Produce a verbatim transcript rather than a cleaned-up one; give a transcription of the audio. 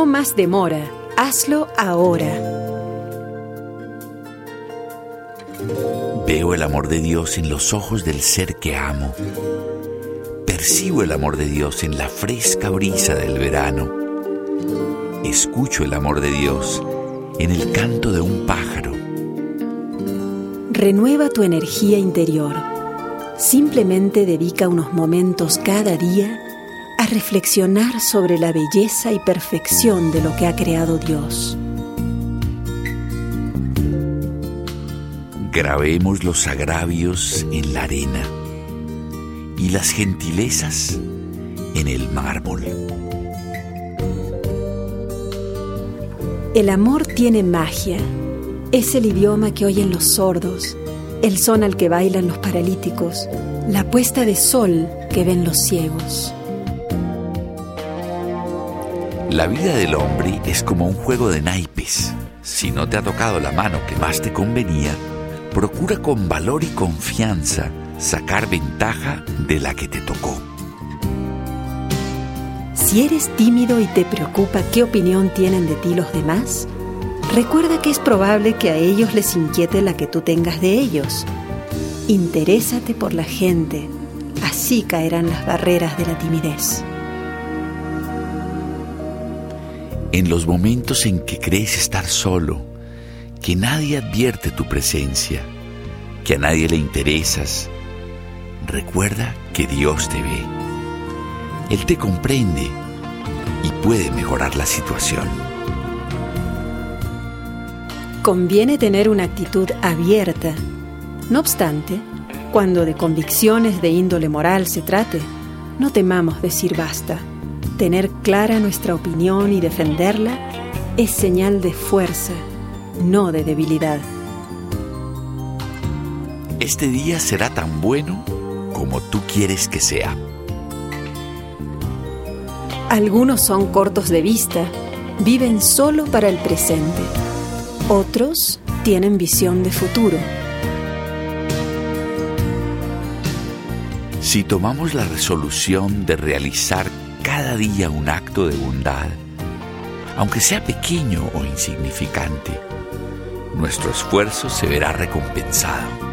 No más demora, hazlo ahora. Veo el amor de Dios en los ojos del ser que amo. Percibo el amor de Dios en la fresca brisa del verano. Escucho el amor de Dios en el canto de un pájaro. Renueva tu energía interior. Simplemente dedica unos momentos cada día a reflexionar sobre la belleza y perfección de lo que ha creado Dios. Grabemos los agravios en la arena y las gentilezas en el mármol. El amor tiene magia. Es el idioma que oyen los sordos, el son al que bailan los paralíticos, la puesta de sol que ven los ciegos. La vida del hombre es como un juego de naipes. Si no te ha tocado la mano que más te convenía, procura con valor y confianza sacar ventaja de la que te tocó. Si eres tímido y te preocupa qué opinión tienen de ti los demás, recuerda que es probable que a ellos les inquiete la que tú tengas de ellos. Interésate por la gente, así caerán las barreras de la timidez. En los momentos en que crees estar solo, que nadie advierte tu presencia, que a nadie le interesas, recuerda que Dios te ve. Él te comprende y puede mejorar la situación. Conviene tener una actitud abierta. No obstante, cuando de convicciones de índole moral se trate, no temamos decir basta. Tener clara nuestra opinión y defenderla es señal de fuerza, no de debilidad. Este día será tan bueno como tú quieres que sea. Algunos son cortos de vista, viven solo para el presente. Otros tienen visión de futuro. Si tomamos la resolución de realizar cada día un acto de bondad, aunque sea pequeño o insignificante, nuestro esfuerzo se verá recompensado.